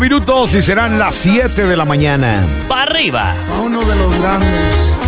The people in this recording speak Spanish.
Minutos y serán las 7 de la mañana. ¡Pa' arriba! A uno de los grandes.